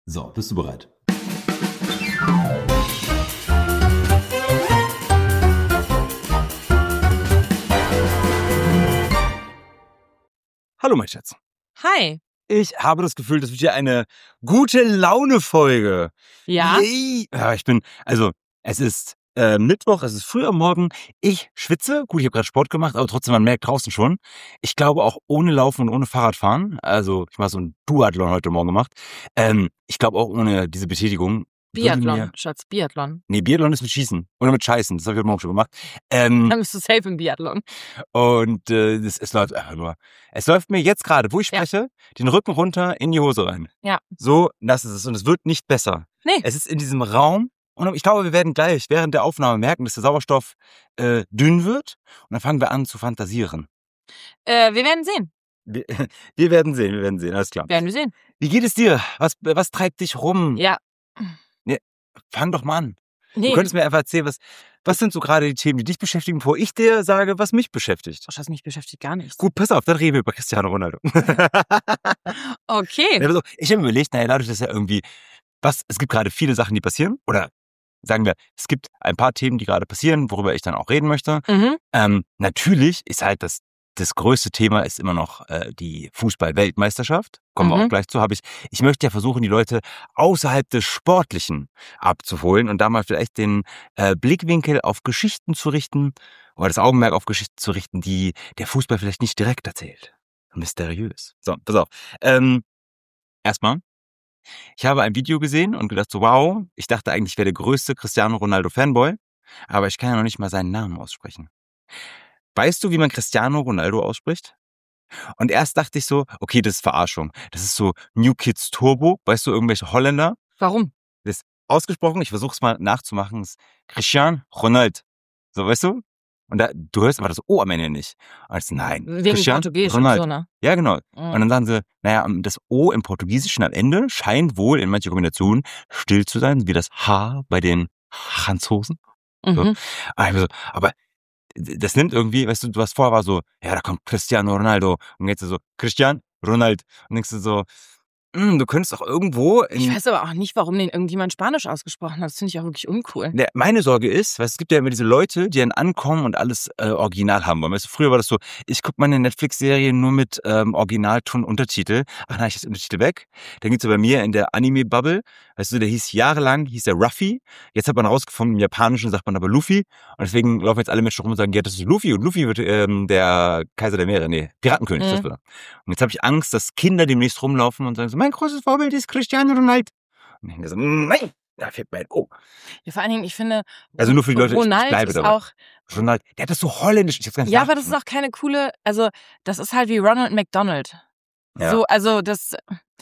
So, bist du bereit? Hallo, mein Schatz. Hi. Ich habe das Gefühl, das wird hier eine gute Laune-Folge. Ja? Yay. Ja, es ist Mittwoch, es ist früh am Morgen. Ich schwitze. Gut, ich habe gerade Sport gemacht, aber trotzdem, man merkt draußen schon. Ich glaube auch ohne Laufen und ohne Fahrradfahren. Also, ich habe so ein Duathlon heute Morgen gemacht. Ich glaube auch ohne diese Betätigung. Biathlon, Schatz, Biathlon. Nee, Biathlon ist mit Schießen. Oder mit Scheißen. Das habe ich heute Morgen schon gemacht. Dann bist du safe im Biathlon. Und es läuft einfach nur. Es läuft mir jetzt gerade, wo ich spreche, den Rücken runter in die Hose rein. Ja. So nass ist es und es wird nicht besser. Nee. Es ist in diesem Raum und ich glaube, wir werden gleich während der Aufnahme merken, dass der Sauerstoff dünn wird und dann fangen wir an zu fantasieren. Wir werden sehen. Wir werden sehen, alles klar. Werden wir sehen. Wie geht es dir? Was treibt dich rum? Ja. Fang doch mal an. Nee. Du könntest mir einfach erzählen, was sind so gerade die Themen, die dich beschäftigen, bevor ich dir sage, was mich beschäftigt. Schatz, mich beschäftigt gar nichts. Gut, pass auf, dann reden wir über Cristiano Ronaldo. Okay. Also, ich habe mir überlegt, dadurch, dass ja irgendwie, es gibt gerade viele Sachen, die passieren, oder sagen wir, es gibt ein paar Themen, die gerade passieren, worüber ich dann auch reden möchte. Mhm. Natürlich ist halt das größte Thema ist immer noch die Fußball-Weltmeisterschaft. Kommen wir auch gleich zu. Ich möchte ja versuchen, die Leute außerhalb des Sportlichen abzuholen und da mal vielleicht den Blickwinkel auf Geschichten zu richten oder das Augenmerk auf Geschichten zu richten, die der Fußball vielleicht nicht direkt erzählt. Mysteriös. So, pass auf. Erstmal, ich habe ein Video gesehen und gedacht so, wow, ich dachte eigentlich, ich wäre der größte Cristiano Ronaldo-Fanboy, aber ich kann ja noch nicht mal seinen Namen aussprechen. Weißt du, wie man Cristiano Ronaldo ausspricht? Und erst dachte ich so, okay, das ist Verarschung. Das ist so New Kids Turbo, weißt du, irgendwelche Holländer. Warum? Das ist ausgesprochen, ich versuche es mal nachzumachen, ist Cristiano Ronaldo. So, weißt du? Und du hörst aber das O am Ende nicht. Und ich so, nein. Wegen Cristiano Portugiesisch Ronaldo. und so, ne? Ja, genau. Mhm. Und dann sagen sie, das O im Portugiesischen am Ende scheint wohl in manchen Kombinationen still zu sein, wie das H bei den Franzosen. So. Aber das nimmt irgendwie, weißt du, was vorher war so, ja, da kommt Cristiano Ronaldo und jetzt so, Cristiano Ronaldo und denkst du so, du könntest auch irgendwo... Ich weiß aber auch nicht, warum den irgendjemand Spanisch ausgesprochen hat. Das finde ich auch wirklich uncool. Meine Sorge ist, weißt, es gibt ja immer diese Leute, die dann ankommen und alles original haben wollen. Weißt du, früher war das so, ich gucke meine Netflix-Serie nur mit Originalton Untertitel. Ach nein, ich lasse Untertitel weg. Dann gibt's ja bei mir in der Anime-Bubble, weißt du, jahrelang hieß der Ruffy. Jetzt hat man rausgefunden, im Japanischen sagt man aber Luffy. Und deswegen laufen jetzt alle Menschen rum und sagen, ja, das ist Luffy. Und Luffy wird der Kaiser der Meere, Piratenkönig. Das wird er. Und jetzt habe ich Angst, dass Kinder demnächst rumlaufen und sagen so, mein großes Vorbild ist Cristiano Ronaldo. Und ich denke so, nein, da fehlt mir ein O. Ja, vor allen Dingen, ich finde, also nur für die Leute, Ronaldo ich bleibe ist dabei. auch... Ronaldo, der hat das so holländisch. Ich hab's gar nicht aber das ist auch keine coole... Also, das ist halt wie Ronald McDonald. Ja. So, also das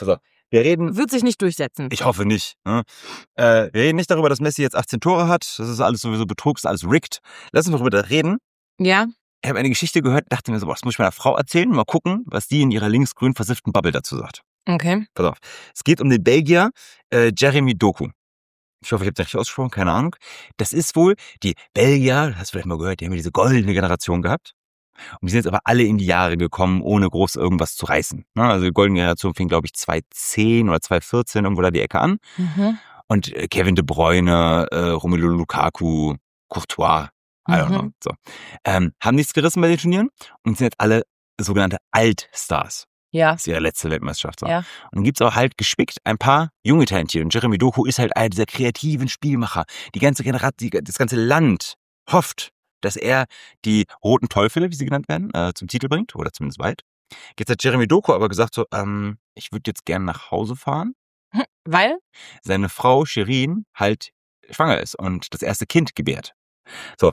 wir reden... wird sich nicht durchsetzen. Ich hoffe nicht. Ne? Wir reden nicht darüber, dass Messi jetzt 18 Tore hat. Das ist alles sowieso Betrug, das ist alles rigged. Lass uns darüber reden. Ja. Ich habe eine Geschichte gehört, dachte mir so, das muss ich meiner Frau erzählen. Mal gucken, was die in ihrer linksgrün versifften Bubble dazu sagt. Okay. Pass auf. Es geht um den Belgier Jeremy Doku. Ich hoffe, ich habe das richtig ausgesprochen, keine Ahnung. Das ist wohl, die Belgier, hast du vielleicht mal gehört, die haben ja diese goldene Generation gehabt. Und die sind jetzt aber alle in die Jahre gekommen, ohne groß irgendwas zu reißen. Also die goldene Generation fing, glaube ich, 2010 oder 2014 irgendwo da die Ecke an. Und Kevin De Bruyne, Romelu Lukaku, Courtois, I don't know. So. Haben nichts gerissen bei den Turnieren und sind jetzt alle sogenannte Altstars. Ja. Das ist ihre letzte Weltmeisterschaft. So. Ja. Und dann gibt's auch halt gespickt ein paar junge Talentiere. Und Jeremy Doku ist halt einer dieser kreativen Spielmacher. Die ganze Generation, das ganze Land hofft, dass er die roten Teufel, wie sie genannt werden, zum Titel bringt. Oder zumindest bald. Jetzt hat Jeremy Doku aber gesagt so, ich würde jetzt gerne nach Hause fahren. Weil? Seine Frau Shirin halt schwanger ist und das erste Kind gebärt. So.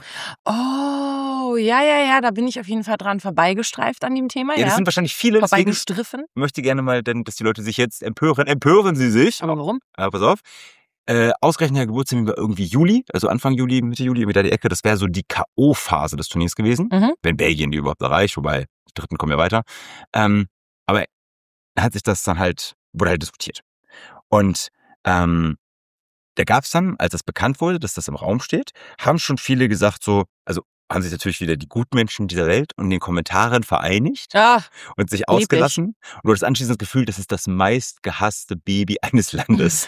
Oh, ja, da bin ich auf jeden Fall dran vorbeigestreift an dem Thema. Ja, das sind wahrscheinlich viele. Vorbeigestriffen. Ich möchte gerne mal, dass die Leute sich jetzt empören. Empören sie sich. Aber warum? Pass auf. Ausgerechnet der Geburtstermin war irgendwie Juli, also Anfang Juli, Mitte Juli, wieder die Ecke. Das wäre so die K.O.-Phase des Turniers gewesen. Wenn Belgien die überhaupt erreicht, wobei die Dritten kommen ja weiter. Aber hat sich das dann wurde halt diskutiert. Und da gab es dann, als das bekannt wurde, dass das im Raum steht, haben schon viele gesagt so, also haben sich natürlich wieder die Gutmenschen dieser Welt und in den Kommentaren vereinigt und sich ausgelassen. Und du hast anschließend das Gefühl, das ist das meistgehasste Baby eines Landes.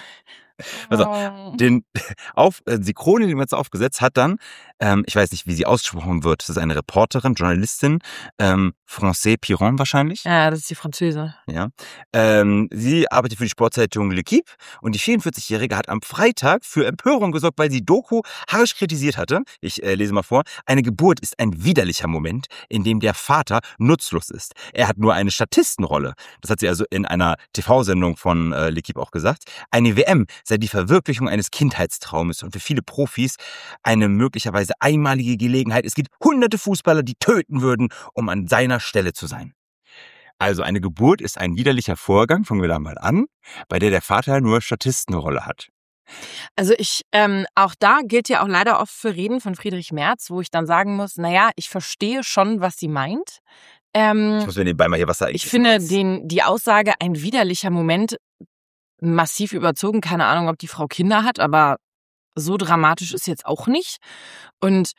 Also, die Krone, die man jetzt aufgesetzt hat dann, ich weiß nicht, wie sie ausgesprochen wird, das ist eine Reporterin, Journalistin, Française Piron wahrscheinlich. Ja, das ist die Französin. Ja. Sie arbeitet für die Sportzeitung L'Équipe und die 44-Jährige hat am Freitag für Empörung gesorgt, weil sie Doku harsch kritisiert hatte. Ich lese mal vor. Eine Geburt ist ein widerlicher Moment, in dem der Vater nutzlos ist. Er hat nur eine Statistenrolle. Das hat sie also in einer TV-Sendung von L'Équipe auch gesagt. Eine WM sei die Verwirklichung eines Kindheitstraumes und für viele Profis eine möglicherweise einmalige Gelegenheit. Es gibt hunderte Fußballer, die töten würden, um an seiner Stelle zu sein. Also eine Geburt ist ein widerlicher Vorgang, fangen wir da mal an, bei der Vater nur Statistenrolle hat. Also auch da gilt ja auch leider oft für Reden von Friedrich Merz, wo ich dann sagen muss, naja, ich verstehe schon, was sie meint. Ich muss mir nebenbei mal hier was sagen. Ich finde die Aussage, ein widerlicher Moment, massiv überzogen. Keine Ahnung, ob die Frau Kinder hat, aber so dramatisch ist jetzt auch nicht. Und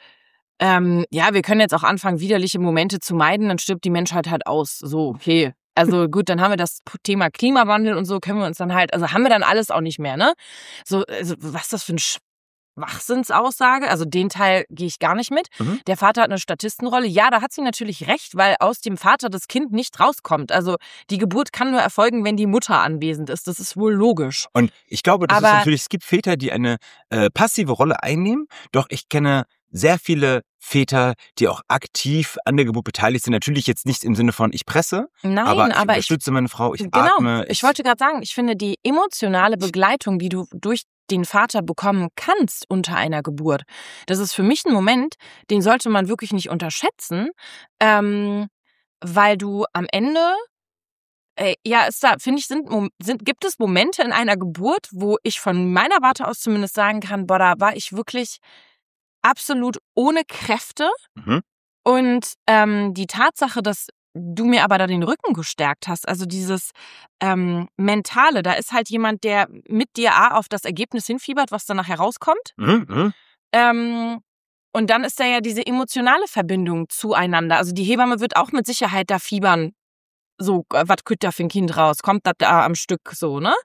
wir können jetzt auch anfangen, widerliche Momente zu meiden, dann stirbt die Menschheit halt aus. So, okay. Also gut, dann haben wir das Thema Klimawandel und so, können wir uns dann halt, also haben wir dann alles auch nicht mehr, ne? So, also was ist das für ein Schwachsinnsaussage? Also den Teil gehe ich gar nicht mit. Mhm. Der Vater hat eine Statistenrolle. Ja, da hat sie natürlich recht, weil aus dem Vater das Kind nicht rauskommt. Also die Geburt kann nur erfolgen, wenn die Mutter anwesend ist. Das ist wohl logisch. Und ich glaube, es gibt Väter, die eine passive Rolle einnehmen. Doch ich kenne sehr viele Väter, die auch aktiv an der Geburt beteiligt sind. Natürlich jetzt nicht im Sinne von ich presse, aber ich unterstütze meine Frau, ich atme. Ich wollte gerade sagen, ich finde die emotionale Begleitung, die du durch den Vater bekommen kannst unter einer Geburt, das ist für mich ein Moment, den sollte man wirklich nicht unterschätzen, weil du am Ende, gibt es Momente in einer Geburt, wo ich von meiner Warte aus zumindest sagen kann, boah, da war ich wirklich absolut ohne Kräfte. Mhm. Und die Tatsache, dass du mir aber da den Rücken gestärkt hast, also dieses Mentale, da ist halt jemand, der mit dir auf das Ergebnis hinfiebert, was dann nachher rauskommt. Mhm. Und dann ist da ja diese emotionale Verbindung zueinander. Also die Hebamme wird auch mit Sicherheit da fiebern. So, was kommt da für ein Kind raus? Kommt das da am Stück so, ne?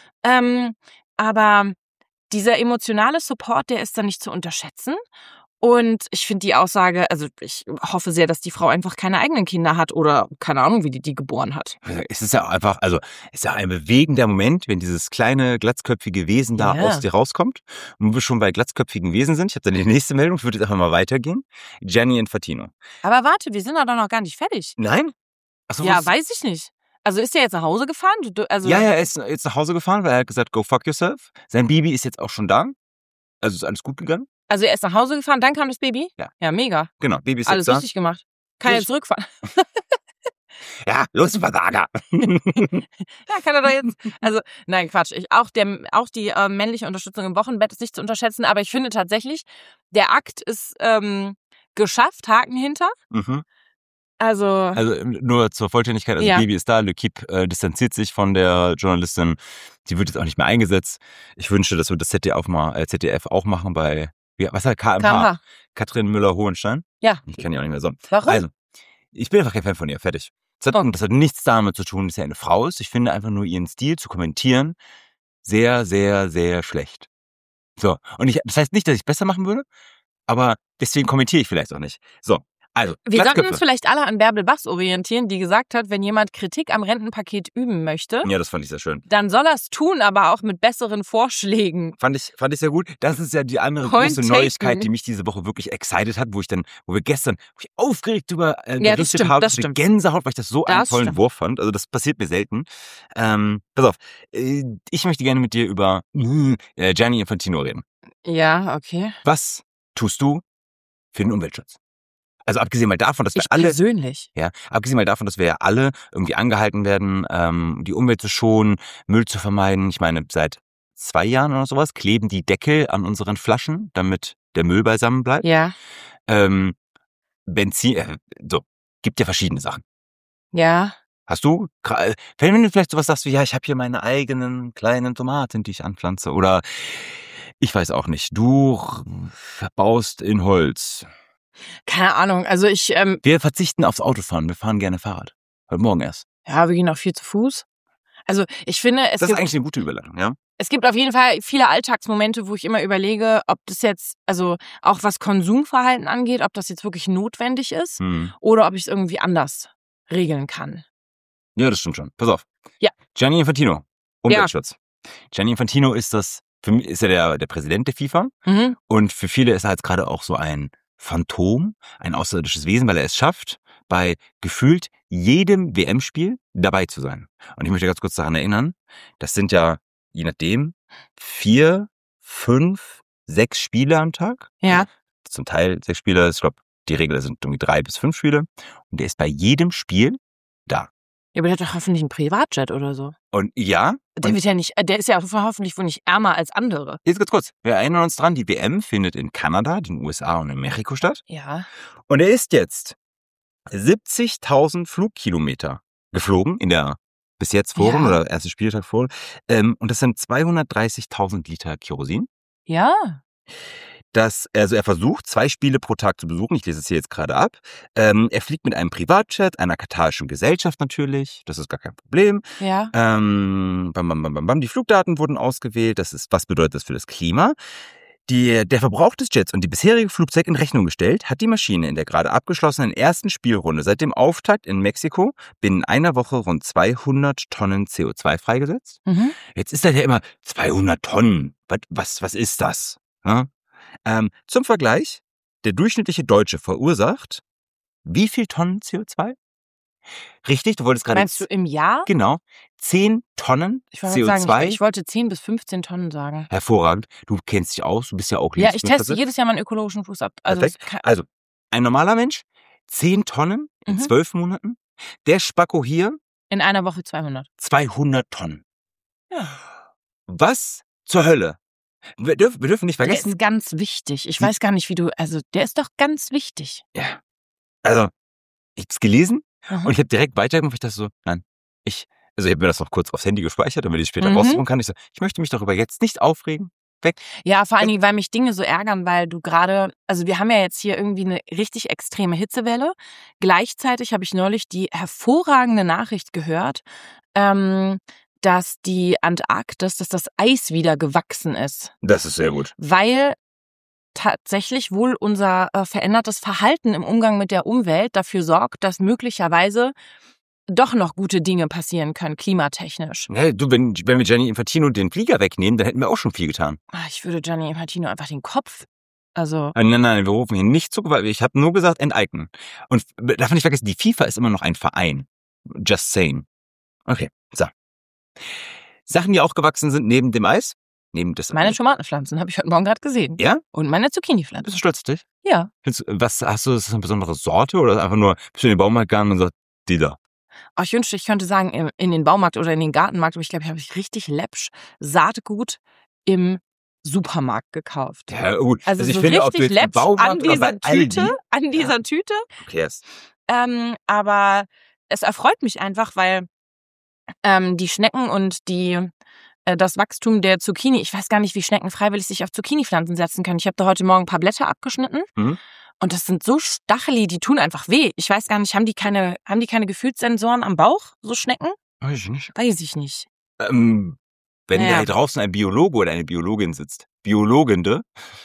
Aber dieser emotionale Support, der ist dann nicht zu unterschätzen. Und ich finde die Aussage, also ich hoffe sehr, dass die Frau einfach keine eigenen Kinder hat oder keine Ahnung, wie die geboren hat. Es ist ja einfach, es ist ja ein bewegender Moment, wenn dieses kleine, glatzköpfige Wesen da aus dir rauskommt. Und wo wir schon bei glatzköpfigen Wesen sind, ich habe dann die nächste Meldung, ich würde jetzt einfach mal weitergehen. Gianni Infantino. Aber warte, wir sind doch noch gar nicht fertig. Nein? Achso, ja, weiß ich nicht. Also ist er jetzt nach Hause gefahren? Er ist jetzt nach Hause gefahren, weil er hat gesagt, go fuck yourself. Sein Baby ist jetzt auch schon da. Also ist alles gut gegangen. Also er ist nach Hause gefahren, dann kam das Baby? Ja. Ja, mega. Genau, Baby ist alles jetzt da. Alles richtig gemacht. Kann jetzt zurückfahren. Ja, los, Versager. Ja, kann er doch jetzt. Also, nein, Quatsch. Auch die männliche Unterstützung im Wochenbett ist nicht zu unterschätzen, aber ich finde tatsächlich, der Akt ist geschafft, Haken hinter. Mhm. Also nur zur Vollständigkeit, Baby ist da, L'Équipe distanziert sich von der Journalistin, die wird jetzt auch nicht mehr eingesetzt. Ich wünsche, dass wir das ZDF auch machen bei, was heißt KMH? Katrin Müller-Hohenstein? Ja. Ich kenne die auch nicht mehr so. Warum? Also, ich bin einfach kein Fan von ihr, fertig. Das hat nichts damit zu tun, dass sie eine Frau ist. Ich finde einfach nur ihren Stil zu kommentieren sehr, sehr, sehr schlecht. So, und das heißt nicht, dass ich es besser machen würde, aber deswegen kommentiere ich vielleicht auch nicht. So. Also, wir sollten uns vielleicht alle an Bärbel Bachs orientieren, die gesagt hat, wenn jemand Kritik am Rentenpaket üben möchte, ja, das fand ich sehr schön, dann soll er es tun, aber auch mit besseren Vorschlägen. Fand ich sehr gut. Das ist ja die andere große Neuigkeit, die mich diese Woche wirklich excited hat, wo wir gestern aufgeregt über berichtet haben, das stimmt. Gänsehaut, weil ich das so einen tollen Wurf fand. Also das passiert mir selten. Pass auf, ich möchte gerne mit dir über Gianni Infantino reden. Ja, okay. Was tust du für den Umweltschutz? Also abgesehen mal davon, dass wir ja alle irgendwie angehalten werden, die Umwelt zu schonen, Müll zu vermeiden. Ich meine, seit 2 Jahren oder sowas kleben die Deckel an unseren Flaschen, damit der Müll beisammen bleibt. Ja. Benzin, gibt ja verschiedene Sachen. Ja. Hast du, wenn du vielleicht sowas sagst wie, ja, ich habe hier meine eigenen kleinen Tomaten, die ich anpflanze, oder ich weiß auch nicht, du baust in Holz. Keine Ahnung, also Wir verzichten aufs Autofahren, wir fahren gerne Fahrrad. Heute Morgen erst. Ja, wir gehen auch viel zu Fuß. Also ich finde, das ist eigentlich eine gute Überleitung, ja? Es gibt auf jeden Fall viele Alltagsmomente, wo ich immer überlege, ob das jetzt, also auch was Konsumverhalten angeht, ob das jetzt wirklich notwendig ist oder ob ich es irgendwie anders regeln kann. Ja, das stimmt schon. Pass auf. Ja. Gianni Infantino, Umweltschutz. Ja. Gianni Infantino ist ja der Präsident der FIFA und für viele ist er jetzt gerade auch so ein Phantom, ein außerirdisches Wesen, weil er es schafft, bei gefühlt jedem WM-Spiel dabei zu sein. Und ich möchte ganz kurz daran erinnern, das sind ja, je nachdem, 4, 5, 6 Spiele am Tag. Ja. Zum Teil 6 Spiele, ich glaube, die Regel sind irgendwie 3 bis 5 Spiele. Und der ist bei jedem Spiel da. Ja, aber der hat doch hoffentlich einen Privatjet oder so. Und ja. Der ist ja hoffentlich wohl nicht ärmer als andere. Jetzt ganz kurz. Wir erinnern uns dran, die WM findet in Kanada, den USA und in Mexiko statt. Ja. Und er ist jetzt 70.000 Flugkilometer geflogen in der bis jetzt Forum oder ersten Spieltag Forum. Und das sind 230.000 Liter Kerosin. Ja. Also er versucht, 2 Spiele pro Tag zu besuchen. Ich lese es hier jetzt gerade ab. Er fliegt mit einem Privatjet, einer katarischen Gesellschaft natürlich. Das ist gar kein Problem. Ja. Die Flugdaten wurden ausgewählt. Was bedeutet das für das Klima? Der Verbrauch des Jets und die bisherige Flugzeit in Rechnung gestellt, hat die Maschine in der gerade abgeschlossenen ersten Spielrunde seit dem Auftakt in Mexiko binnen einer Woche rund 200 Tonnen CO2 freigesetzt. Jetzt ist das ja immer 200 Tonnen. Was ist das? Ja? Zum Vergleich, der durchschnittliche Deutsche verursacht wie viel Tonnen CO2? Richtig, du wolltest gerade... Meinst du im Jahr? Genau, 10 Tonnen CO2. Sagen, ich wollte 10 bis 15 Tonnen sagen. Hervorragend. Du kennst dich aus, du bist ja auch... Ja, ich teste jedes Jahr meinen ökologischen Fußabdruck. Also, ein normaler Mensch, 10 Tonnen in 12 Monaten. Der Spacko hier... In einer Woche 200. 200 Tonnen. Ja. Was zur Hölle? Wir dürfen nicht vergessen... Der ist ganz wichtig. Ich weiß gar nicht, der ist doch ganz wichtig. Ja. Also, ich hab's gelesen und ich habe direkt weitergemacht. Ich dachte so, nein, ich habe mir das noch kurz aufs Handy gespeichert, damit ich später raussuchen kann. Ich möchte mich darüber jetzt nicht aufregen. Weg. Ja, vor allen Dingen, weil mich Dinge so ärgern, weil du gerade, also wir haben ja jetzt hier irgendwie eine richtig extreme Hitzewelle. Gleichzeitig habe ich neulich die hervorragende Nachricht gehört, dass die Antarktis, dass das Eis wieder gewachsen ist. Das ist sehr gut. Weil tatsächlich wohl unser verändertes Verhalten im Umgang mit der Umwelt dafür sorgt, dass möglicherweise doch noch gute Dinge passieren können, klimatechnisch. Ja, wenn wir Gianni Infantino den Flieger wegnehmen, dann hätten wir auch schon viel getan. Ich würde Gianni Infantino einfach den Kopf... Nein, wir rufen ihn nicht zu, weil ich habe nur gesagt, enteignen. Und darf man nicht vergessen, die FIFA ist immer noch ein Verein. Just saying. Okay, so. Sachen, die auch gewachsen sind neben dem Eis. Meine Tomatenpflanzen habe ich heute Morgen gerade gesehen. Ja? Und meine Zucchini-Pflanzen. Bist du stolz auf dich? Ja. Hast du das eine besondere Sorte oder einfach nur, bist du in den Baumarkt gegangen und sagst, die da? Ich wünschte, ich könnte sagen, in den Baumarkt oder in den Gartenmarkt, aber ich glaube, ich habe richtig läppsch Saatgut im Supermarkt gekauft. Ja, gut. Also ich so finde, richtig läppsch an dieser Tüte. Okay, yes. Aber es erfreut mich einfach, weil die Schnecken und das Wachstum der Zucchini, ich weiß gar nicht, wie Schnecken freiwillig sich auf Zucchini-Pflanzen setzen können. Ich habe da heute Morgen ein paar Blätter abgeschnitten und das sind so Stacheli, die tun einfach weh. Ich weiß gar nicht, haben die keine Gefühlssensoren am Bauch, so Schnecken? Weiß ich nicht. Wenn da hier draußen ein Biologe oder eine Biologin sitzt, Biologende?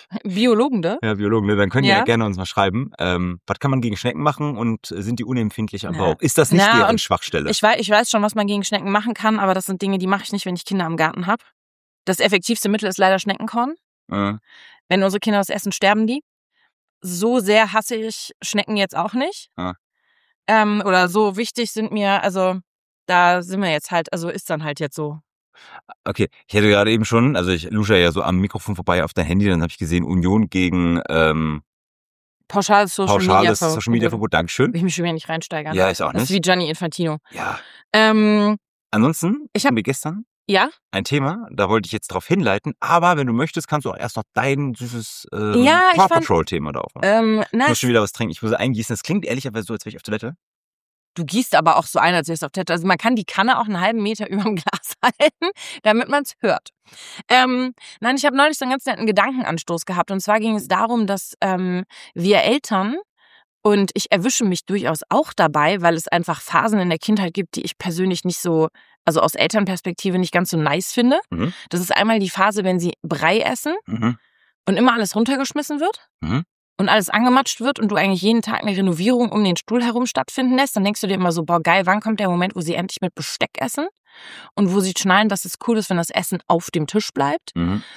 Ja, Biologende, dann könnt ihr ja gerne uns mal schreiben. Was kann man gegen Schnecken machen und sind die unempfindlich am Bauch? Ist das nicht deren Schwachstelle? Ich weiß schon, was man gegen Schnecken machen kann, aber das sind Dinge, die mache ich nicht, wenn ich Kinder im Garten habe. Das effektivste Mittel ist leider Schneckenkorn. Wenn unsere Kinder das essen, sterben die. So sehr hasse ich Schnecken jetzt auch nicht. Oder so wichtig sind mir, also da sind wir jetzt halt, also ist dann halt jetzt so. Okay, ich hätte gerade eben schon, also ich lusche ja so am Mikrofon vorbei auf dein Handy, dann habe ich gesehen, Union gegen pauschales Social Media Verbot. Dankeschön. Will ich mich schon wieder nicht reinsteigern. Ja, ist auch nicht. Das ist wie Gianni Infantino. Ja. Ansonsten haben wir gestern ein Thema, da wollte ich jetzt drauf hinleiten, aber wenn du möchtest, kannst du auch erst noch dein süßes Paw Patrol-Thema da aufmachen. Ich muss schon wieder was trinken, ich muss eingießen, das klingt ehrlicherweise so, als wäre ich auf Toilette. Du gießt aber auch so ein, als wärst du auf Toilette. Also man kann die Kanne auch einen halben Meter über dem Glas halten, damit man es hört. Nein, ich habe neulich so einen ganz netten Gedankenanstoß gehabt. Und zwar ging es darum, dass wir Eltern, und ich erwische mich durchaus auch dabei, weil es einfach Phasen in der Kindheit gibt, die ich persönlich nicht so, also aus Elternperspektive nicht ganz so nice finde. Mhm. Das ist einmal die Phase, wenn sie Brei essen und immer alles runtergeschmissen wird und alles angematscht wird und du eigentlich jeden Tag eine Renovierung um den Stuhl herum stattfinden lässt. Dann denkst du dir immer so, boah geil, wann kommt der Moment, wo sie endlich mit Besteck essen und wo sie schnallen, dass es cool ist, wenn das Essen auf dem Tisch bleibt.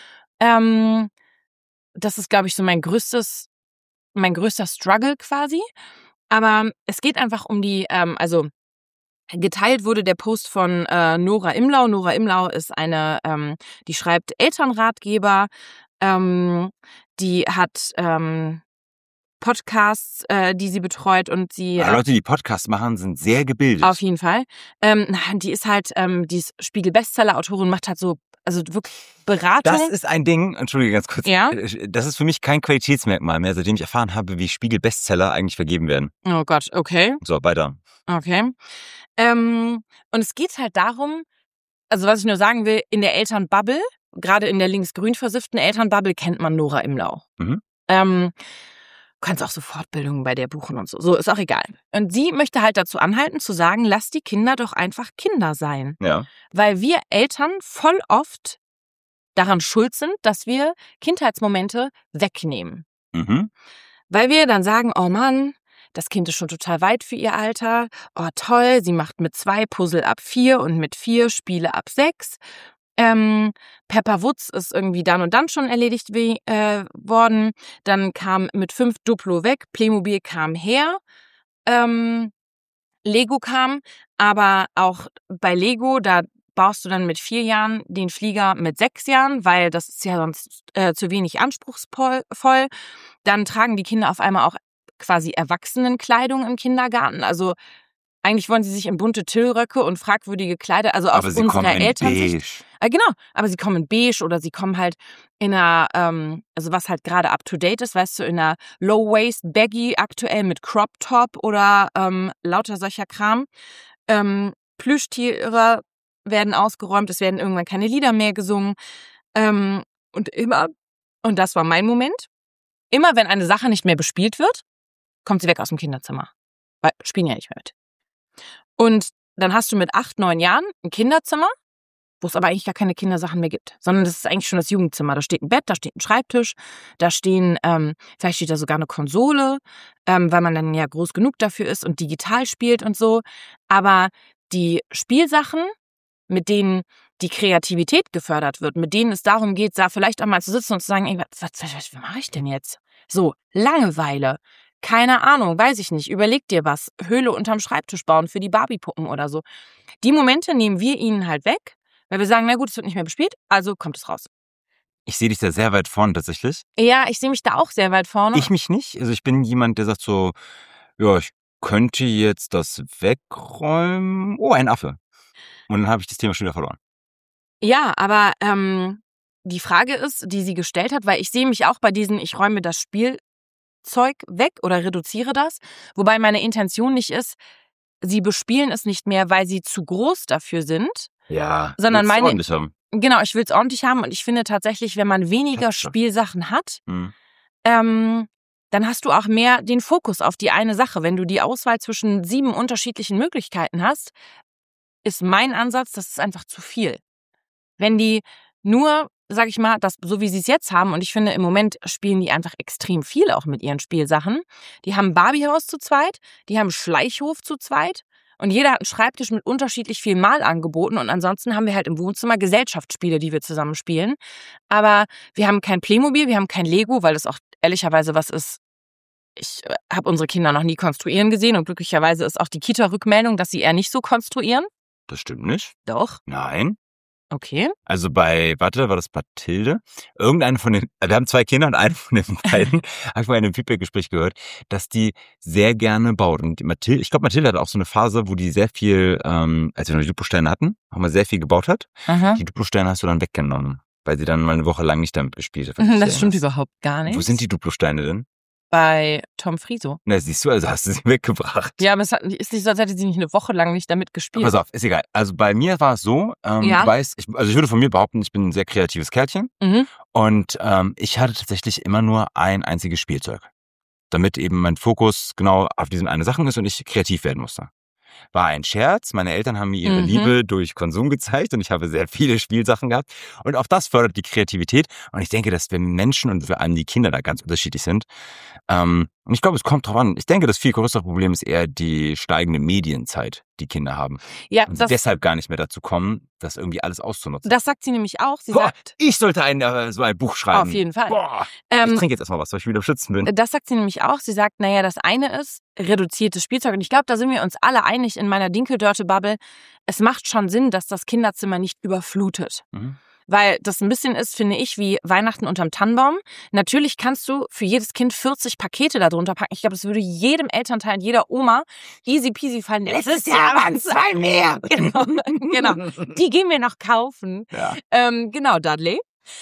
Das ist, glaube ich, so mein größter Struggle quasi. Aber es geht einfach um die, also geteilt wurde der Post von Nora Imlau. Nora Imlau ist eine, die schreibt Elternratgeber, die hat Podcasts, die sie betreut und sie... Leute, die Podcasts machen, sind sehr gebildet. Auf jeden Fall. Die ist halt, die ist Spiegel-Bestseller-Autorin, macht halt so, also wirklich Beratung. Das ist ein Ding, entschuldige ganz kurz, ja? Das ist für mich kein Qualitätsmerkmal mehr, seitdem ich erfahren habe, wie Spiegel-Bestseller eigentlich vergeben werden. Oh Gott, okay. So, weiter. Okay. Und es geht halt darum, also was ich nur sagen will, in der Elternbubble, gerade in der linksgrün versifften Elternbubble, kennt man Nora Imlau. Kannst auch so Fortbildungen bei der buchen und so. So, ist auch egal. Und sie möchte halt dazu anhalten, zu sagen, lass die Kinder doch einfach Kinder sein. Ja. Weil wir Eltern voll oft daran schuld sind, dass wir Kindheitsmomente wegnehmen. Weil wir dann sagen, oh Mann, das Kind ist schon total weit für ihr Alter. Oh toll, sie macht mit 2 Puzzle ab 4 und mit 4 Spiele ab 6. Pepper Woods ist irgendwie dann und dann schon erledigt worden. Dann kam mit 5 Duplo weg, Playmobil kam her, Lego kam, aber auch bei Lego, da baust du dann mit 4 Jahren den Flieger mit 6 Jahren, weil das ist ja sonst zu wenig anspruchsvoll. Dann tragen die Kinder auf einmal auch quasi Erwachsenenkleidung im Kindergarten, also eigentlich wollen sie sich in bunte Tillröcke und fragwürdige Kleider, also aus unserer Elternsicht. Genau, aber sie kommen in beige oder sie kommen halt in einer, also was halt gerade up to date ist, weißt du, in einer Low-Waist Baggy aktuell mit Crop Top oder lauter solcher Kram. Plüschtiere werden ausgeräumt, es werden irgendwann keine Lieder mehr gesungen. Und das war mein Moment, immer wenn eine Sache nicht mehr bespielt wird, kommt sie weg aus dem Kinderzimmer. Weil spielen ja nicht mehr mit. Und dann hast du mit 8, 9 Jahren ein Kinderzimmer, wo es aber eigentlich gar keine Kindersachen mehr gibt, sondern das ist eigentlich schon das Jugendzimmer. Da steht ein Bett, da steht ein Schreibtisch, da stehen, vielleicht steht da sogar eine Konsole, weil man dann ja groß genug dafür ist und digital spielt und so. Aber die Spielsachen, mit denen die Kreativität gefördert wird, mit denen es darum geht, da vielleicht auch mal zu sitzen und zu sagen, ey, was mache ich denn jetzt? So, Langeweile. Keine Ahnung, weiß ich nicht. Überleg dir was. Höhle unterm Schreibtisch bauen für die Barbie-Puppen oder so. Die Momente nehmen wir ihnen halt weg, weil wir sagen, na gut, es wird nicht mehr bespielt, also kommt es raus. Ich sehe dich da sehr weit vorne tatsächlich. Ja, ich sehe mich da auch sehr weit vorne. Ich mich nicht. Also ich bin jemand, der sagt so, ja, ich könnte jetzt das wegräumen. Oh, ein Affe. Und dann habe ich das Thema schon wieder verloren. Ja, aber die Frage ist, die sie gestellt hat, weil ich sehe mich auch bei diesen, ich räume das Spielzeug weg oder reduziere das, wobei meine Intention nicht ist, sie bespielen es nicht mehr, weil sie zu groß dafür sind. Ja, sondern meine ordentlich haben. Genau, ich will es ordentlich haben und ich finde tatsächlich, wenn man weniger Spielsachen hat, dann hast du auch mehr den Fokus auf die eine Sache. Wenn du die Auswahl zwischen 7 unterschiedlichen Möglichkeiten hast, ist mein Ansatz, das ist einfach zu viel. Wenn die nur, sag ich mal, das so wie sie es jetzt haben, und ich finde, im Moment spielen die einfach extrem viel auch mit ihren Spielsachen. Die haben Barbiehaus zu zweit, die haben Schleichhof zu zweit und jeder hat einen Schreibtisch mit unterschiedlich viel Malangeboten und ansonsten haben wir halt im Wohnzimmer Gesellschaftsspiele, die wir zusammen spielen. Aber wir haben kein Playmobil, wir haben kein Lego, weil das auch ehrlicherweise was ist. Ich habe unsere Kinder noch nie konstruieren gesehen und glücklicherweise ist auch die Kita-Rückmeldung, dass sie eher nicht so konstruieren. Das stimmt nicht. Doch. Nein. Okay. Also war das Mathilde? Wir haben 2 Kinder und eine von den beiden, habe ich mal in einem Feedback-Gespräch gehört, dass die sehr gerne baut. Und ich glaube, Mathilde hat auch so eine Phase, wo die sehr viel, als wir noch die Duplo-Steine hatten, haben wir sehr viel gebaut hat. Aha. Die Duplo-Steine hast du dann weggenommen, weil sie dann mal eine Woche lang nicht damit gespielt hat. Das stimmt überhaupt gar nicht. Wo sind die Duplo-Steine denn? Bei Tom Friso. Na, siehst du, also hast du sie weggebracht. Ja, aber es ist nicht so, als hätte sie nicht eine Woche lang nicht damit gespielt. Pass auf, ist egal. Also bei mir war es so, du weißt, ich würde von mir behaupten, ich bin ein sehr kreatives Kerlchen. Und ich hatte tatsächlich immer nur ein einziges Spielzeug. Damit eben mein Fokus genau auf diesen eine Sachen ist und ich kreativ werden musste. War ein Scherz. Meine Eltern haben mir ihre Liebe durch Konsum gezeigt und ich habe sehr viele Spielsachen gehabt. Und auch das fördert die Kreativität. Und ich denke, dass wir Menschen und vor allem die Kinder da ganz unterschiedlich sind. Und ich glaube, es kommt drauf an. Ich denke, das viel größere Problem ist eher die steigende Medienzeit, die Kinder haben. Ja, und deshalb gar nicht mehr dazu kommen, das irgendwie alles auszunutzen. Das sagt sie nämlich auch. Sie sagt, ich sollte so ein Buch schreiben. Auf jeden Fall. Ich trinke jetzt erstmal was, weil ich wieder schützen bin. Das sagt sie nämlich auch. Sie sagt, naja, das eine ist reduziertes Spielzeug. Und ich glaube, da sind wir uns alle einig in meiner Dinkeldörte-Bubble. Es macht schon Sinn, dass das Kinderzimmer nicht überflutet. Weil das ein bisschen ist, finde ich, wie Weihnachten unterm Tannenbaum. Natürlich kannst du für jedes Kind 40 Pakete da drunter packen. Ich glaube, das würde jedem Elternteil und jeder Oma easy peasy fallen. Letztes Jahr waren es 2 mehr. Genau. Die gehen wir noch kaufen. Ja. Genau, Dudley.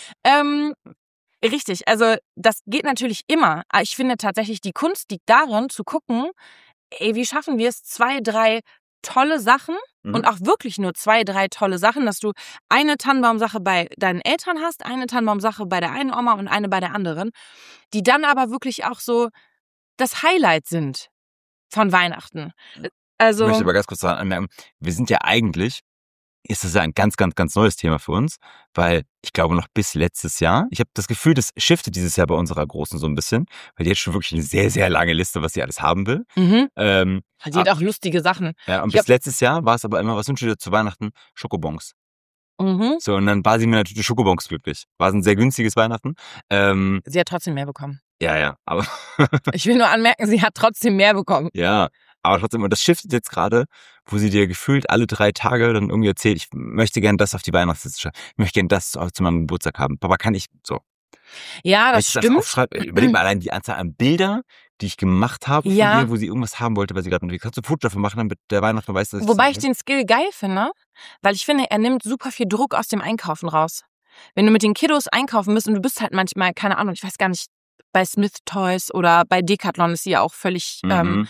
Richtig, also das geht natürlich immer. Aber ich finde tatsächlich, die Kunst liegt darin, zu gucken, wie schaffen wir es, 2, 3 tolle Sachen und auch wirklich nur 2, 3 tolle Sachen, dass du eine Tannenbaumsache bei deinen Eltern hast, eine Tannenbaumsache bei der einen Oma und eine bei der anderen, die dann aber wirklich auch so das Highlight sind von Weihnachten. Also, ich möchte aber ganz kurz daran anmerken, wir sind ja eigentlich, ist das ja ein ganz, ganz, ganz neues Thema für uns, weil ich glaube noch bis letztes Jahr, ich habe das Gefühl, das shiftet dieses Jahr bei unserer Großen so ein bisschen, weil die hat schon wirklich eine sehr, sehr lange Liste, was sie alles haben will. Die hat auch lustige Sachen. Ja, und bis letztes Jahr war es aber immer, was wünschst du dir zu Weihnachten? Schokobons. So, und dann war sie mir natürlich Schokobons glücklich. War ein sehr günstiges Weihnachten. Sie hat trotzdem mehr bekommen. Ja, aber ich will nur anmerken, sie hat trotzdem mehr bekommen. Ja, aber trotzdem, und das shiftet jetzt gerade, wo sie dir gefühlt alle 3 Tage dann irgendwie erzählt, ich möchte gern das auf die Weihnachtsliste schreiben, ich möchte gern das zu meinem Geburtstag haben. Papa, kann ich so? Ja, das stimmt. Überleg mal allein die Anzahl an Bilder, die ich gemacht habe von ihr, wo sie irgendwas haben wollte, weil sie gerade unterwegs kannst du ein Foto dafür machen, damit der Weihnachtsmann weiß, dass Wobei ich den Skill geil finde, weil ich finde, er nimmt super viel Druck aus dem Einkaufen raus. Wenn du mit den Kiddos einkaufen bist und du bist halt manchmal, keine Ahnung, ich weiß gar nicht, bei Smith Toys oder bei Decathlon ist sie ja auch völlig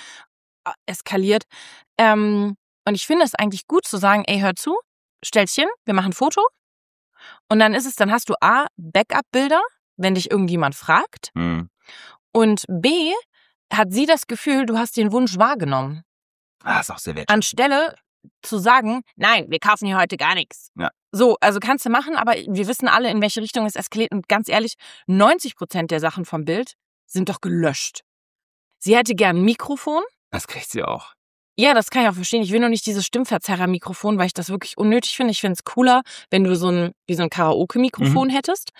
eskaliert. Und ich finde es eigentlich gut zu sagen, ey, hör zu, Stellchen, wir machen ein Foto. Und dann hast du A, Backup-Bilder, wenn dich irgendjemand fragt. Und B, hat sie das Gefühl, du hast den Wunsch wahrgenommen. Ist auch sehr wertvoll. Anstelle zu sagen, nein, wir kaufen hier heute gar nichts. Ja. So, also kannst du machen, aber wir wissen alle, in welche Richtung es eskaliert. Und ganz ehrlich, 90% der Sachen vom Bild sind doch gelöscht. Sie hätte gern ein Mikrofon. Das kriegt sie auch. Ja, das kann ich auch verstehen. Ich will nur nicht dieses Stimmverzerrer-Mikrofon, weil ich das wirklich unnötig finde. Ich finde es cooler, wenn du so ein Karaoke-Mikrofon hättest.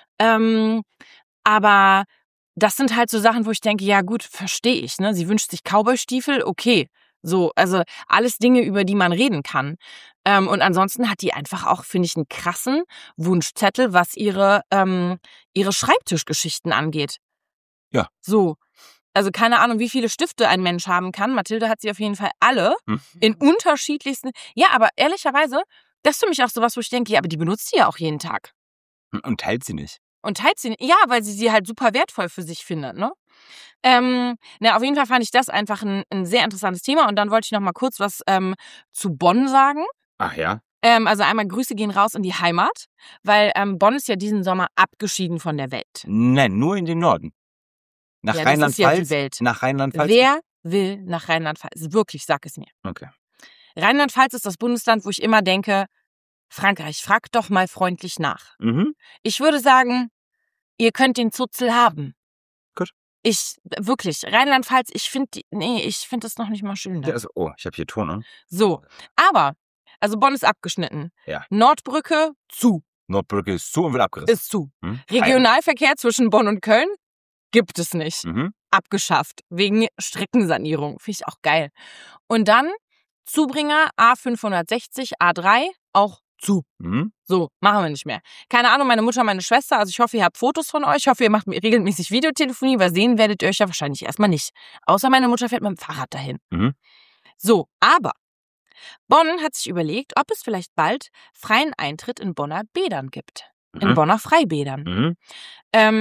Aber das sind halt so Sachen, wo ich denke, ja gut, verstehe ich. Ne? Sie wünscht sich Cowboy-Stiefel, okay. So, also alles Dinge, über die man reden kann. Und ansonsten hat die einfach auch, finde ich, einen krassen Wunschzettel, was ihre Schreibtischgeschichten angeht. Ja. So. Also keine Ahnung, wie viele Stifte ein Mensch haben kann. Mathilde hat sie auf jeden Fall alle in unterschiedlichsten. Ja, aber ehrlicherweise, das ist für mich auch sowas, wo ich denke, ja, aber die benutzt sie ja auch jeden Tag. Und teilt sie nicht. Ja, weil sie halt super wertvoll für sich findet, ne? Auf jeden Fall fand ich das einfach ein sehr interessantes Thema. Und dann wollte ich noch mal kurz was zu Bonn sagen. Ach ja? Also einmal Grüße gehen raus in die Heimat, weil Bonn ist ja diesen Sommer abgeschieden von der Welt. Nein, nur in den Norden. Nach Rheinland-Pfalz? Ja Welt. Nach Rheinland-Pfalz? Wer will nach Rheinland-Pfalz? Wirklich, sag es mir. Okay. Rheinland-Pfalz ist das Bundesland, wo ich immer denke, Frankreich, fragt doch mal freundlich nach. Ich würde sagen, ihr könnt den Zutzel haben. Gut. Wirklich, Rheinland-Pfalz, ich finde das noch nicht mal schön. Ja, also, ich habe hier Ton, ne? So, aber, also Bonn ist abgeschnitten. Ja. Nordbrücke, zu. Nordbrücke ist zu und wird abgerissen. Ist zu. Regionalverkehr zwischen Bonn und Köln gibt es nicht. Abgeschafft. Wegen Streckensanierung. Finde ich auch geil. Und dann Zubringer A560, A3, auch zu. So, machen wir nicht mehr. Keine Ahnung, meine Mutter, meine Schwester, also ich hoffe, ihr habt Fotos von euch. Ich hoffe, ihr macht regelmäßig Videotelefonie, weil sehen werdet ihr euch ja wahrscheinlich erstmal nicht. Außer meine Mutter fährt mit dem Fahrrad dahin. So, aber Bonn hat sich überlegt, ob es vielleicht bald freien Eintritt in Bonner Bädern gibt. In Bonner Freibädern.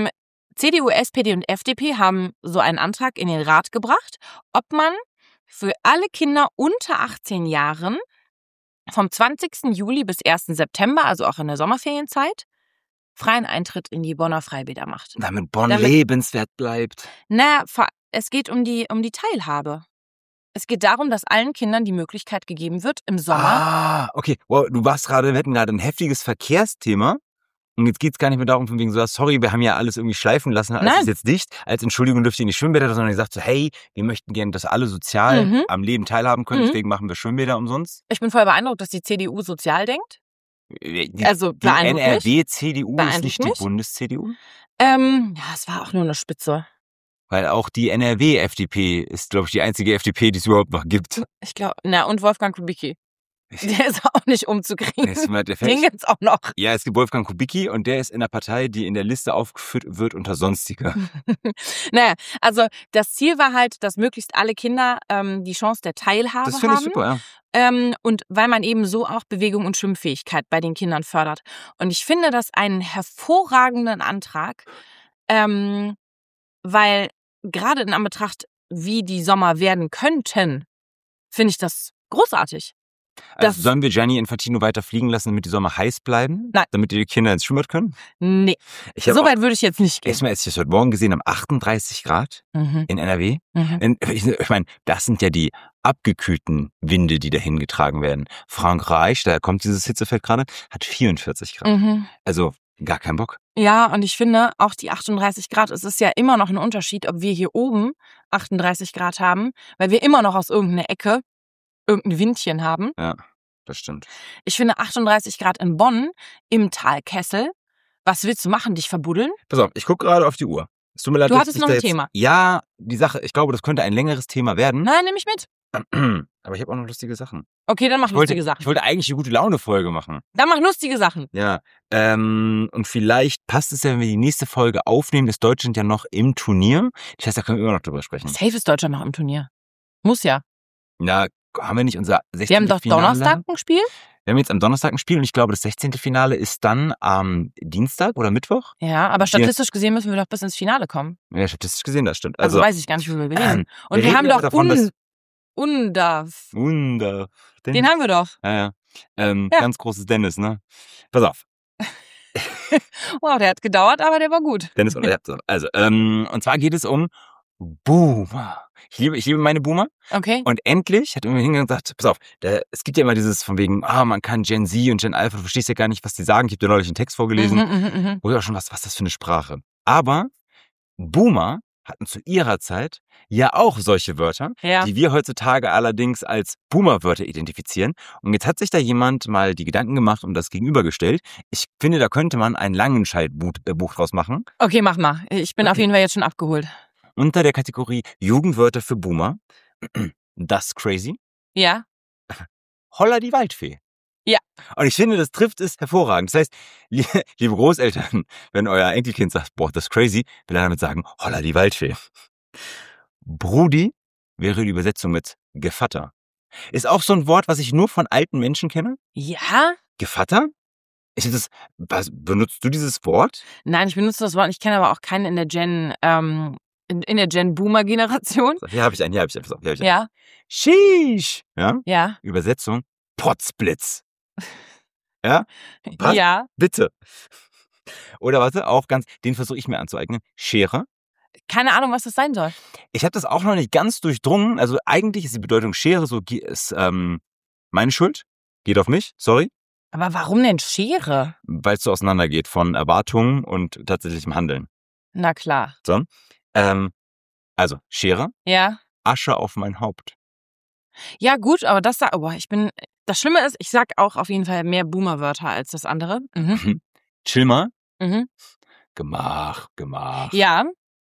CDU, SPD und FDP haben so einen Antrag in den Rat gebracht, ob man für alle Kinder unter 18 Jahren vom 20. Juli bis 1. September, also auch in der Sommerferienzeit, freien Eintritt in die Bonner Freibäder macht. Damit Bonn lebenswert bleibt. Es geht um die Teilhabe. Es geht darum, dass allen Kindern die Möglichkeit gegeben wird, im Sommer. Okay. Wow, wir hatten gerade ein heftiges Verkehrsthema. Und jetzt geht's gar nicht mehr darum, von wegen so, sorry, wir haben ja alles irgendwie schleifen lassen, alles ist jetzt dicht. Als Entschuldigung dürft ihr in die Schwimmbäder, sondern ihr sagt so, hey, wir möchten gerne, dass alle sozial am Leben teilhaben können, deswegen machen wir Schwimmbäder umsonst. Ich bin voll beeindruckt, dass die CDU sozial denkt. Die NRW-CDU ist nicht die Bundes-CDU? Es war auch nur eine Spitze. Weil auch die NRW-FDP ist, glaube ich, die einzige FDP, die es überhaupt noch gibt. Ich glaube, und Wolfgang Kubicki. Der ist auch nicht umzukriegen. Den gibt's auch noch. Ja, es gibt Wolfgang Kubicki und der ist in der Partei, die in der Liste aufgeführt wird unter Sonstige. Also das Ziel war halt, dass möglichst alle Kinder die Chance der Teilhabe haben. Das finde ich super, ja. Und weil man eben so auch Bewegung und Schwimmfähigkeit bei den Kindern fördert. Und ich finde das einen hervorragenden Antrag, weil gerade in Anbetracht, wie die Sommer werden könnten, finde ich das großartig. Also sollen wir Gianni Infantino weiter fliegen lassen, damit die Sommer heiß bleiben? Nein. Damit die Kinder ins Schwimmbad können? Nee. So weit würde ich jetzt nicht gehen. Erstmal, als ich das heute Morgen gesehen habe, 38 Grad in NRW. Ich meine, das sind ja die abgekühlten Winde, die dahin getragen werden. Frankreich, da kommt dieses Hitzefeld gerade, hat 44 Grad. Also gar keinen Bock. Ja, und ich finde, auch die 38 Grad, es ist ja immer noch ein Unterschied, ob wir hier oben 38 Grad haben, weil wir immer noch aus irgendeiner Ecke irgendein Windchen haben. Ja, das stimmt. Ich finde 38 Grad in Bonn im Talkessel. Was willst du machen? Dich verbuddeln? Pass auf, ich gucke gerade auf die Uhr. Es tut mir leid, du hattest noch ein Thema. Ja, die Sache, ich glaube, das könnte ein längeres Thema werden. Nein, nehme ich mit. Aber ich habe auch noch lustige Sachen. Okay, dann mach lustige Sachen. Ich wollte eigentlich eine gute Laune-Folge machen. Dann mach lustige Sachen. Ja, und vielleicht passt es ja, wenn wir die nächste Folge aufnehmen, ist Deutschland ja noch im Turnier. Das heißt, da können wir immer noch drüber sprechen. Safe ist Deutschland noch im Turnier. Muss ja. Na, haben wir nicht unser 16. Finale? Wir haben doch Donnerstag ein Spiel? Wir haben jetzt am Donnerstag ein Spiel und ich glaube, das 16. Finale ist dann am Dienstag oder Mittwoch. Ja, aber statistisch gesehen müssen wir doch bis ins Finale kommen. Ja, statistisch gesehen, das stimmt. Also weiß ich gar nicht, worüber wir reden. Und wir haben doch Undav. Den haben wir doch. Ja. Ganz großes Dennis, ne? Pass auf. Wow, der hat gedauert, aber der war gut. Dennis und also, und zwar geht es um Boomer. Ich liebe meine Boomer. Okay. Und endlich hat irgendwer hingegangen und gesagt, pass auf, es gibt ja immer dieses von wegen, man kann Gen Z und Gen Alpha, du verstehst ja gar nicht, was die sagen. Ich habe dir neulich einen Text vorgelesen. Wo ich auch schon, was ist das für eine Sprache? Aber Boomer hatten zu ihrer Zeit ja auch solche Wörter, die wir heutzutage allerdings als Boomer-Wörter identifizieren. Und jetzt hat sich da jemand mal die Gedanken gemacht und das gegenübergestellt. Ich finde, da könnte man ein Langenscheidt-Buch draus machen. Okay, mach mal. Ich bin auf jeden Fall jetzt schon abgeholt. Unter der Kategorie Jugendwörter für Boomer. Das crazy. Ja. Holla die Waldfee. Ja. Und ich finde, das trifft es hervorragend. Das heißt, liebe Großeltern, wenn euer Enkelkind sagt, boah, das ist crazy, will er damit sagen, holla die Waldfee. Brudi wäre die Übersetzung mit Gevatter. Ist auch so ein Wort, was ich nur von alten Menschen kenne. Ja. Gevatter? Benutzt du dieses Wort? Nein, ich benutze das Wort. Ich kenne aber auch keinen in der Gen-Boomer-Generation. Hier habe ich einen. Ja. Sheesh. Ja. Übersetzung, Potzblitz. Ja? Was? Ja. Bitte. Oder warte, auch den versuche ich mir anzueignen. Schere. Keine Ahnung, was das sein soll. Ich habe das auch noch nicht ganz durchdrungen. Also eigentlich ist die Bedeutung Schere ist meine Schuld. Geht auf mich, sorry. Aber warum denn Schere? Weil es so auseinandergeht von Erwartungen und tatsächlichem Handeln. Na klar. So. Also, Schere. Ja. Asche auf mein Haupt. Ja, gut, aber das Schlimme ist, ich sag auch auf jeden Fall mehr Boomer-Wörter als das andere. Chill mal. Gemach. Ja.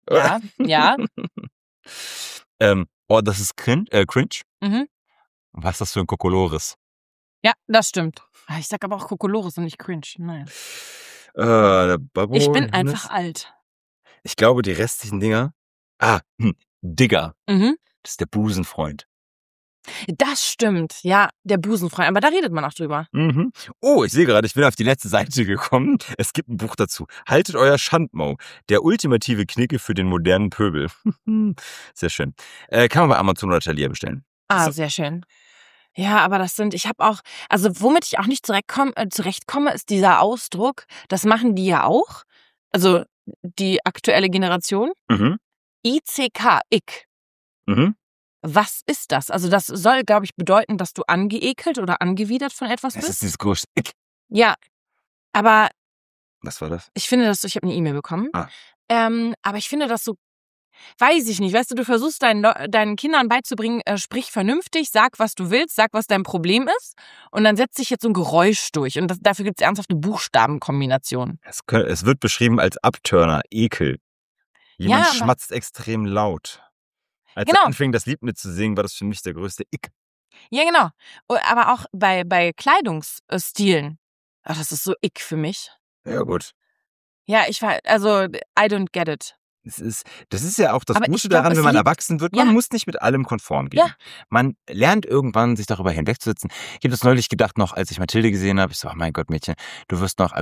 Das ist cringe. Was ist das für ein Kokolores? Ja, das stimmt. Ich sag aber auch Kokolores und nicht cringe. Naja. Ich bin einfach alt. Ich glaube, die restlichen Dinger. Digger. Das ist der Busenfreund. Das stimmt, ja, der Busenfreund. Aber da redet man auch drüber. Mhm. Oh, ich sehe gerade, ich bin auf die letzte Seite gekommen. Es gibt ein Buch dazu. Haltet euer Schandmaul. Der ultimative Knigge für den modernen Pöbel. Sehr schön. Kann man bei Amazon oder Thalia bestellen. Ah, sehr schön. Ja, aber ich habe auch, also womit ich auch nicht zurechtkomme, ist dieser Ausdruck, das machen die ja auch, also die aktuelle Generation. Mhm. ICK, Ick. Mhm. Was ist das? Also das soll, glaube ich, bedeuten, dass du angeekelt oder angewidert von etwas Das bist. ist dieses große Ick. Ja, aber Was war das? ich finde ich habe eine E-Mail bekommen, Ah. aber ich finde das so, weiß ich nicht, weißt du versuchst deinen Kindern beizubringen, sprich vernünftig, sag, was du willst, sag, was dein Problem ist und dann setzt sich jetzt so ein Geräusch durch und dafür gibt es ernsthafte Buchstabenkombinationen. Es wird beschrieben als Abturner, Ekel. Jemand Ja, aber- schmatzt extrem laut. Als Genau. er anfing, das Lied mitzusingen, war das für mich der größte Ick. Ja, genau. Aber auch bei Kleidungsstilen. Ach, das ist so ick für mich. Ja, gut. Ja, also, I don't get it. Das ist ja auch das Aber Gute ich glaub, daran, es wenn man liegt- erwachsen wird. Ja. Man muss nicht mit allem konform gehen. Ja. Man lernt irgendwann, sich darüber hinwegzusetzen. Ich habe das neulich gedacht noch, als ich Mathilde gesehen habe. Ich so, oh mein Gott, Mädchen, du wirst noch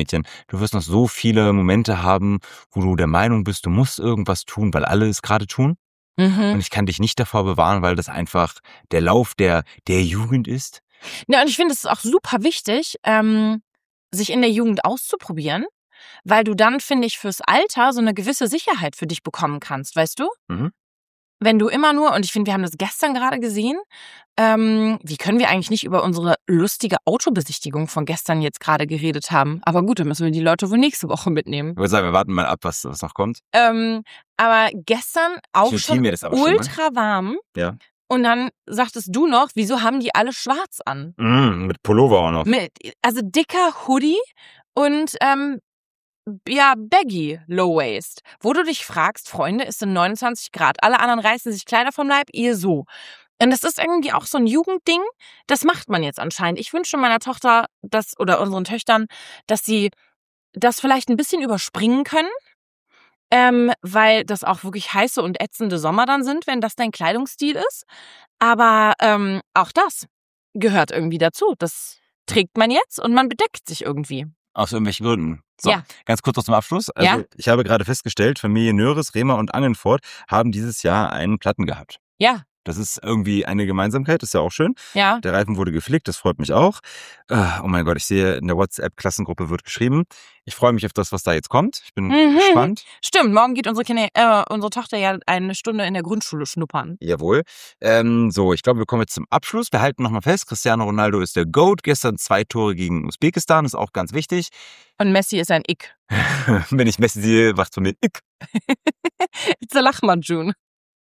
so viele Momente haben, wo du der Meinung bist, du musst irgendwas tun, weil alle es gerade tun. Und Mhm. ich kann dich nicht davor bewahren, weil das einfach der Lauf der Jugend ist. Ja, und ich finde es ist auch super wichtig, sich in der Jugend auszuprobieren, weil du dann, finde ich, fürs Alter so eine gewisse Sicherheit für dich bekommen kannst, weißt du? Mhm. Wenn du immer nur, und ich finde, wir haben das gestern gerade gesehen, wie können wir eigentlich nicht über unsere lustige Autobesichtigung von gestern jetzt gerade geredet haben? Aber gut, dann müssen wir die Leute wohl nächste Woche mitnehmen. Ich würde sagen, wir warten mal ab, was noch kommt. Aber gestern auch Ich notiere schon mir das aber schon mal. ultra warm. Ja. Und dann sagtest du noch, wieso haben die alle schwarz an? Mit Pullover auch noch. Also dicker Hoodie und baggy Low Waist. Wo du dich fragst, Freunde, es sind 29 Grad. Alle anderen reißen sich Kleider vom Leib, ihr so. Und das ist irgendwie auch so ein Jugendding. Das macht man jetzt anscheinend. Ich wünsche meiner Tochter oder unseren Töchtern, dass sie das vielleicht ein bisschen überspringen können. Weil das auch wirklich heiße und ätzende Sommer dann sind, wenn das dein Kleidungsstil ist. Aber auch das gehört irgendwie dazu. Das trägt man jetzt und man bedeckt sich irgendwie. Aus irgendwelchen Gründen. So, Ja. Ganz kurz noch zum Abschluss. Also, Ja. Ich habe gerade festgestellt, Familie Nöres, Rehmer und Angenfort haben dieses Jahr einen Platten gehabt. Ja, Das ist irgendwie eine Gemeinsamkeit, ist ja auch schön. ja. Der Reifen wurde geflickt, das freut mich auch. Oh mein Gott, ich sehe, in der WhatsApp-Klassengruppe wird geschrieben. Ich freue mich auf das, was da jetzt kommt. Ich bin gespannt. Stimmt, morgen geht unsere Tochter ja eine Stunde in der Grundschule schnuppern. Jawohl. Ich glaube, wir kommen jetzt zum Abschluss. Wir halten nochmal fest, Cristiano Ronaldo ist der GOAT. Gestern 2 Tore gegen Usbekistan, ist auch ganz wichtig. Und Messi ist ein Ick. Wenn ich Messi sehe, macht's von mir Ick. It's a Lachmann, June.